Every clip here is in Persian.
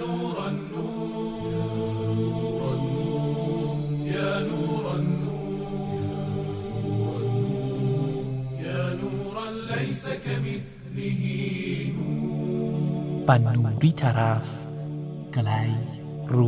نور النور يا نور النور يا نورا ليس كمثله نور ปันนูริทาราฟไกลรู้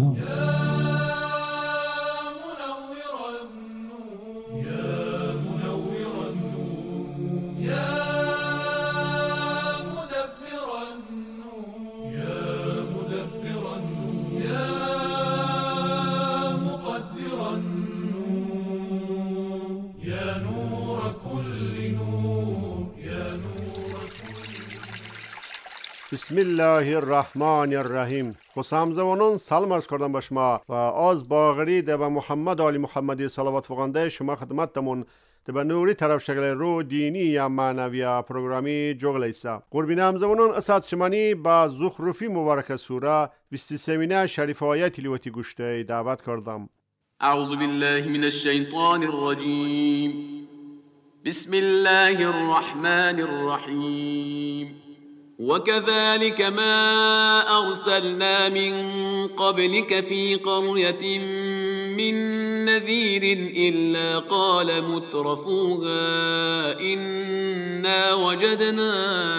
بسم الله الرحمن الرحیم. خوشامزوانان سلام عرض کردم به شما و از باغری ده به محمد آل محمدی صلوات فرستنده شما خدمتتون ده به نوری طرف شکل رو دینی یا معنوی یا پروگرامی جوگل ایسا قربین همزوانان اساد شمانی با زخرفی مبارک سوره 23 شریف آیه تلاوتی گوشته دعوت کردم. اعوذ بالله من الشیطان الرجیم بسم الله الرحمن الرحیم وكذلك ما أرسلنا من قبلك في قرية من نذير إلا قال مترفوها إنا وجدنا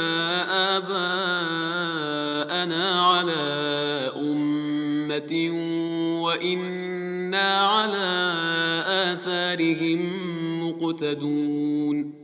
آباءنا على أمة وإنا على آثارهم مقتدون.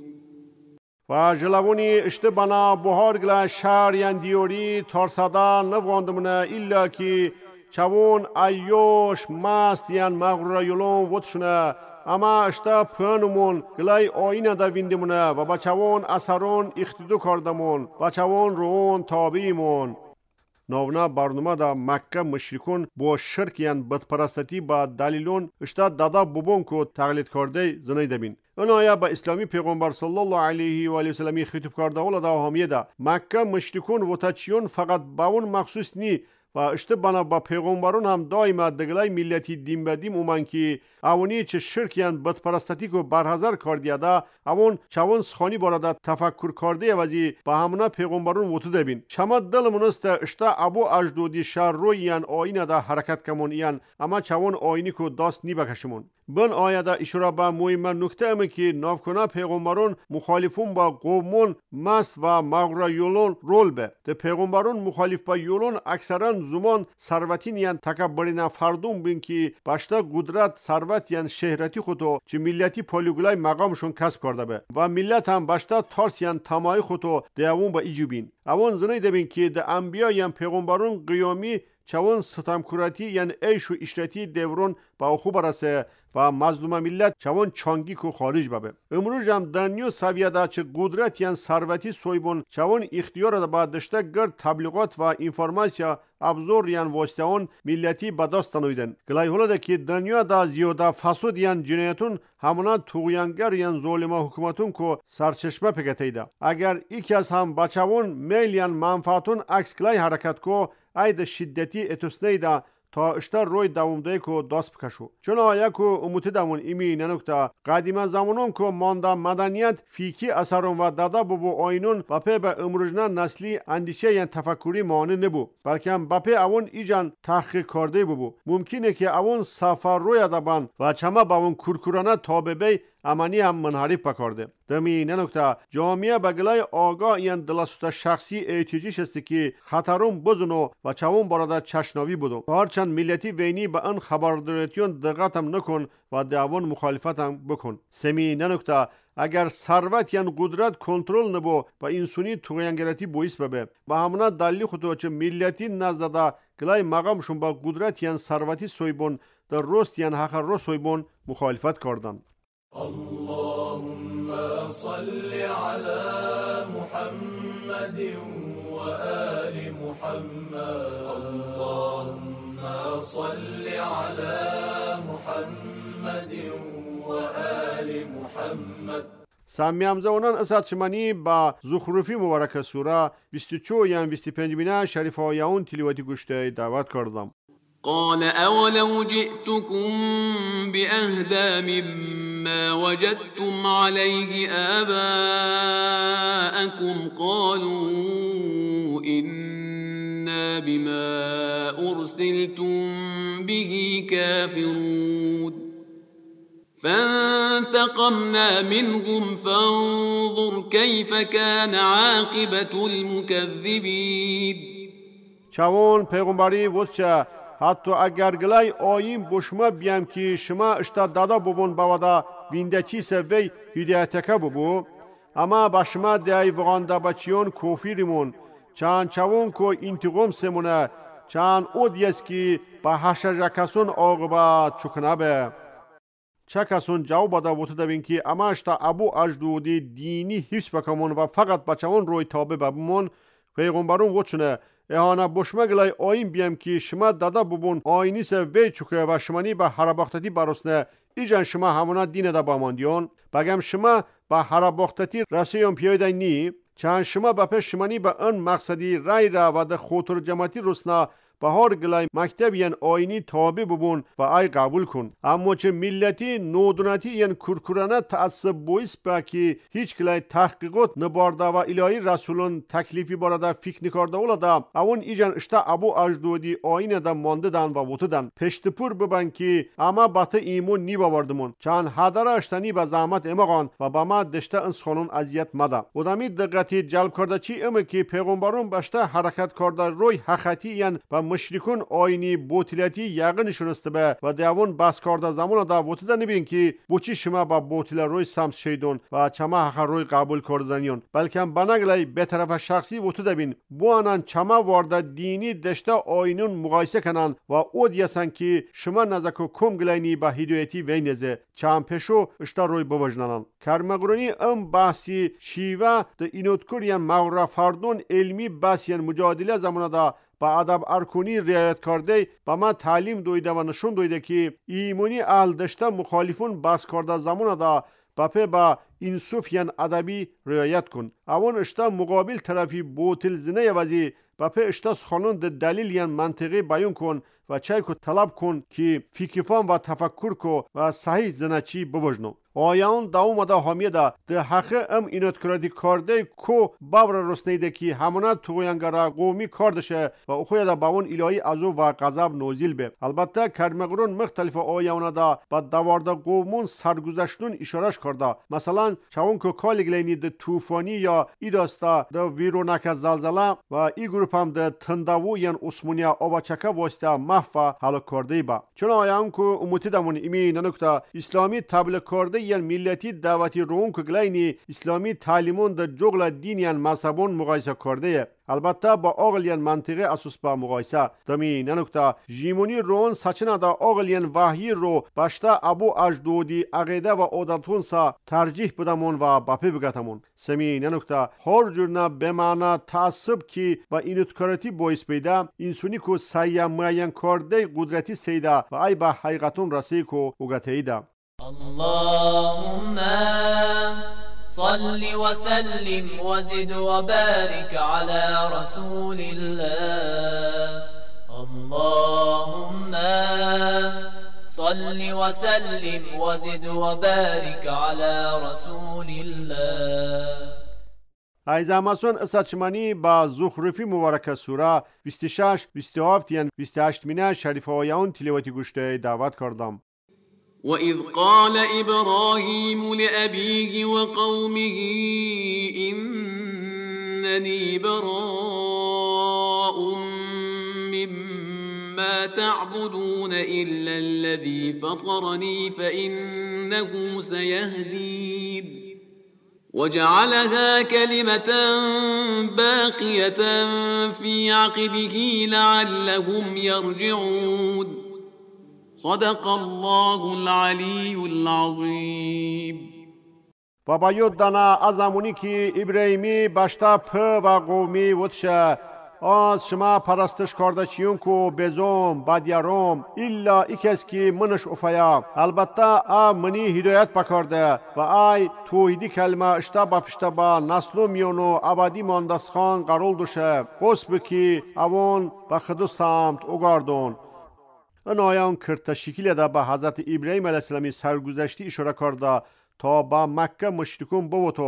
و جلوونی اشتبانا بهار گلا شهر یان دیوری ترسادا نواندمونه ایلا کی چون ایوش ماست یان مغرور یلون وطشونه اما اشتا پرنمون گلای آینه دا ویندمونه و با چون اثرون اختیدو کردمون و چون رون تابیمون. نونا برنامه دا مکه مشرکون با شرک یان بدپرستتی با دلیلون اشتا دادا بوبون کو تقلید کرده زنیده بین. اون آیه با اسلامی پیغمبر صلی الله علیه و آله و سلم خطاب کرده ولی دا همیه دا مکه مشرکون و تچیون فقط با اون مخصوص نی و اشتبانا با پیغمبرون هم دائما دگلای ملتی دین بدیم اومن که اونی چه شرکیان بدپرستتی کو برحضر کردیه دا اون چون سخانی بارادا تفکر کرده وزی با همونا پیغمبرون وطوده بین. شما دل منست اشتا ابو اجدودی شر روی یان آینه دا حرکت کمون یان اما چون آینی کو داست نی بکشمون. بن آیه دا اشاره به مهم نکته امی که نافکنا پیغمبرون مخالفون با قومون مست و مغرور یولون رول به. ده پیغمبرون مخالف با یولون اکثرا زمان ثروتین یان تکبرین فردون بین که باشتا قدرت ثروت یان شهرتی خودو چه ملتی پالیگولای مقامشون کسب کرده به و ملت هم باشتا ترس یان تمای خودو ده اون با ایجو بین. اون زنیده بین که ده انبیا یان پیغمبرون قیامی چون ستمکراتی یان ایش و اشرتی دورون با خوب برسه و مظلوم ملت چون چانگی کو خارج ببه. امروز هم دنیو سویه دا چه قدرت یان ثروتی سویبون چون اختیار دا با دشته گرد تبلیغات و انفرماسیا ابزور یان واسطه‌ون ملتی بدست نویدن. گلای حالا دا که دنیا دا زیاده فساد یان جنایتون همونا توغیانگر یان ظالم حکومتون کو سرچشمه پگتیده. اگر یکی از هم بچه‌ون میل یان منفعتون عکس کلای حرکت کو اید شدتی اتوسنیده تا اشتر روی دوامده کو دست بکشو. چون آیا کو اموتی دامون ایمی ننکتا قدیم زمانون کو مانده مدنیت فیکی اثرون و دادا بو آینون بپی به امروجنا نسلی اندیشه یان تفکری مانه نبو بلکه هم بپی اون ایجان تحقیق کرده بو. ممکنه که اون سفر روی دبان و چما با اون کورکورانه تاببی امانی هم منحرف پکارده. دمی ننکتا جامعه بگلای آگاه یان دلسوت شخصی احتیاجیش است که خطرون بزنو و چون برادا چشناوی بودو. هرچند ملتی وینی به ان خبرداریتون دقتم نکن و دعوان مخالفتم بکن. سمی ننکتا اگر ثروت یان قدرت کنترل نبو و انسانی توغیانگرتی بویس ببه و همونا دلیل خودو چه ملتی نزدادا گلای مقامشون با قدرت یان ثروتی سویبون در رست یان حق رو سویبون مخالفت کردن. اللهم صل على محمد وآل محمد اللهم صل على محمد وآل محمد. سامی همزوانان اساد شمانی با زخرفی مبارک سوره 24 یان 25 شریف آیون تلاوتی گوشته دعوت کردم. قال اولو جئتكم بأهدى مما وجدتم عليه آباءكم قالوا إنا بما أرسلتم به كافرون فانتقمنا منهم فانظر كيف كان عاقبة المكذبين. چاون پیغمبری وچه حتی اگر گلای آیم بشما بیم که شما اشتا دادا ببون باودا وینده چیس وی هدایتکه ببو اما با شما دیای وغانده بچیون کوفیریمون چند چاون کو انتقام سمونه چند او دیست که با حشر کسون آقابا چکنه به چه کسون جواب بادا وطه دوین که اما اشتا ابو اجدودی دینی حفظ بکمون و فقط بچهون روی تابه ببمون پیغمبرون وچونه اهانا بشما گلای آین بیم که شما دادا ببون آینیس وی چکه و شمانی به حرباختتی برسنه ایجان شما همونا دین دا باماندیون بگم شما به حرباختتی رسیون پیاده نی چند شما به پیش شمانی به ان مقصدی رای را و ده خوتر جماعتی رسنا به هر گلای مکتبین آینی تابع ببون و ای قبول کن اما چه ملتی نودونتی ین کرکرانه تعصب بویس با که هیچ گلای تحقیقات نبارده و الهی رسولون تکلیفی بارده فکر نکارده اولاده اون ایجان اشتا ابو اجدودی آینه دا مانده دن و وطدن پشتپور ببن که اما بطه ایمون نی باوردمون چند حدر اشتنی به زحمت امغان و با ما دشته انسخانون ازیت مده ودامی دقتی جلب کرده چی امه که پیغمبرون بشته حرکت کرده روی حقیقتی ین و مشرکون آینی بوتیلاتی یقین شنسته به و دیوان بس کرده زمان دا وطده نبین که بوچی شما با بوتیلا روی سمت شیدون و چما حق روی قبول کردنیون بلکه بنگلی به طرف شخصی وطده بین بو آنان چما وارده دینی دشته آینون مقایسه کنن و او دیسن که شما نزکو کم گلینی با هدایتی وینزه چم پشو اشتا روی بوجنانن کرمگرونی ام بحثی شیوه ده اینوتکورین مغرا فردون علمی بحثین مجادله زمان دا با ادب ارکونی رعایت کرده با ما تعلیم دویده و نشون دویده که ایمونی اهل دشته مخالفون بس کرده زمان دا با این صوفیان ادبی رعایت کن اون اشتا مقابل طرفی بوتل زنه وزی با اشتا سخانون ده دلیل ین منطقی بیان کن و چای کو طلب کن که فکرفان و تفکر کو و صحیح زنچی بوجنو آیان داوم دا همیده ده حق ام اینت کردی کرده کو باور رسنیده که همونا تویانگارا قومی کردشه و اخوی دا باون الهی ازو و غضب نوزیل به البته کرمگرون مختلف آیان دا با دوارده قومون سرگذشتون اشارش کرده مثلا چون که کالگلینی ده توفانی یا ایداستا ده ویرونک زلزله و ای گروپ هم ده تنداوو ین اسمونیا آوچکه واسطه محفا حالا کرده با چون آیان که اموتی دمون ایمی ننکتا اسلامی تبلیغ کرده ین ملتی دعوتی رون که گلینی اسلامی تعلیمون ده جغل دین ین مذهبون مقایسه کرده البته با آقل ین منطقه اساس با مقایسه دمی ننکتا جیمونی رون سچنا دا آقل ین وحی رو باشتا ابو اجدودی عقیده و عادتون سا ترجیح بدمون و باپی بگتمون سمی ننکتا هر جورنا بمانا تعصب کی و اینوتکارتی بویس پیدا انسونی کو سیا معین کرده قدرتی سیده و ای با حقیقتون رسی کو اوگتیده اللهم صل وسلم وزد وبارك على رسول الله اللهم صل وسلم وزد وبارك على رسول الله ای زماسون اسچمانی با زخرفی مبارک سوره 26 27 یان 28 مینه شریف آیان تلاوتی گوشته دعوت کردم وَإِذْ قَالَ إِبْرَاهِيمُ لِأَبِيهِ وَقَوْمِهِ إِنَّنِي بَرَاءٌ مِّمَّا تَعْبُدُونَ إِلَّا الَّذِي فَطَرَنِي فَإِنَّهُ سَيَهْدِينِ وَجَعَلَهَا كَلِمَةً بَاقِيَةً فِي عَقِبِهِ لَعَلَّهُمْ يَرْجِعُونَ صدق الله العلی العظیم. بابا یود دانا از زمانی که ابراهیمی باشتا په و قومی وطشه از شما پرستش کرده چیون کو بزوم بدیاروم الا ایکس که منش افیا البته منی هدایت پکرده و ای توحیدی کلمه اشتا با پشتا با نسلو میونو عبادی ماندسخان قرول دوشه قصب که اون با خدو سمت اگاردون این آیان کرده شکلی ده به حضرت ابراهیم علیه السلامی سرگذشتی اشاره کرده تا با مکه مشرکون بوتو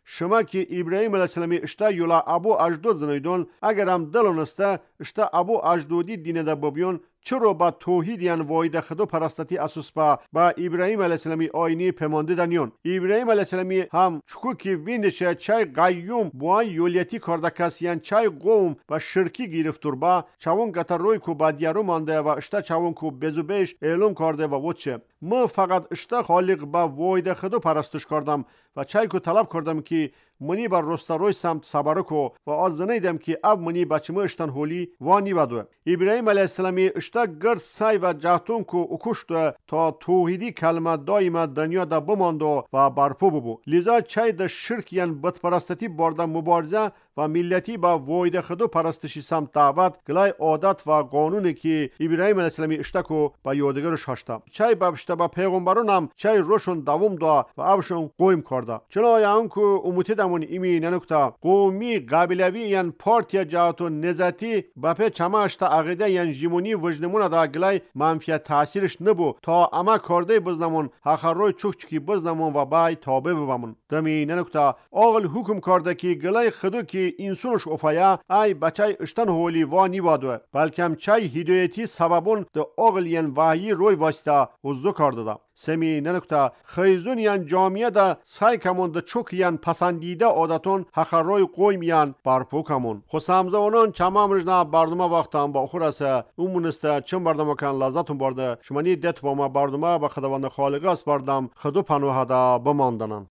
شما که ابراهیم علیه السلام اشتا یولا ابو اجدود زنیدون اگرم دلونسته اشتا ابو اجدودی دینه دا ببیون چرا با توحید یان واحد خدا پرستتی اساس با ابراهیم علیه السلام آینی پیمانده دنیون. ابراهیم علیه السلام هم چکو که ویندشه چای قیوم بوان یولیتی کردکس یان چای قوم و شرکی گرفتور با چون گتر روی کو با دیارو مانده و اشتا چون کو بزوبش اعلام کرده و وچه ما فقط اشتا خالق با واحد خدا پرستش کردم و چای کو طلب کردم که منی بر رستروی سمت سبارکو و آز زنیدم که اب منی بچه اشتن هولی وانی بدو. ابراهیم علیه السلام اشتا گرد سای و جهتون کو اکشت تا توحیدی کلمه دائما دنیا دا بماندو و برپو ببو. لذا چای دا شرک یان بتپرستتی برده مبارزه و ملتی با واحد خدا پرستشی سمت دعوت گلای عادت و قانونی که ابراهیم علیه السلام اشتکو با یادگارش هاشتا. چای بابشتا با پیغمبرانم چای روشون دوام دا و ابشون قویم کرده. چلا آیان کو اموتی دمون ایمی ننکتا قومی قابلوی یان پارتیا جهاتو نزاتی باپه چما اشتا عقیده یان جیمونی وجنمون دا گلای منفیت تاثیرش نبو تا اما کرده بزنمون حخر روی چوکچکی بزنمون و بای تابه ببامون. دمی ننکتا آغل حکم کرده که گلای خدو که انسانش افایا ای بچای اشتن هولی وانی وادو بلکم چای هدایتی سببون ده آغل یان وحی روی واسطه وزدو کرده دا. سمی ننکتا خیزون یان جامعه دا سای کمون دا چوک یان پسندیده عادتون حخر روی قویم یان برپو کمون. خسامزوانان چمام رجنا بردوما وقتان با خورسه امونسته چم بردم کن لذتون برده شمانی دت با ما بردوما با خداوند خالق است بردم خدو پنوه دا بماندنن.